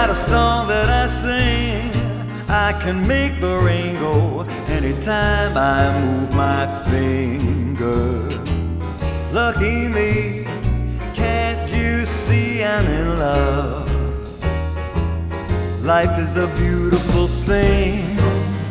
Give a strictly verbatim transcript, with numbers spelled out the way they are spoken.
got a song that I sing. I can make the rain go anytime I move my finger. Lucky me, can't you see I'm in love? Life is a beautiful thing.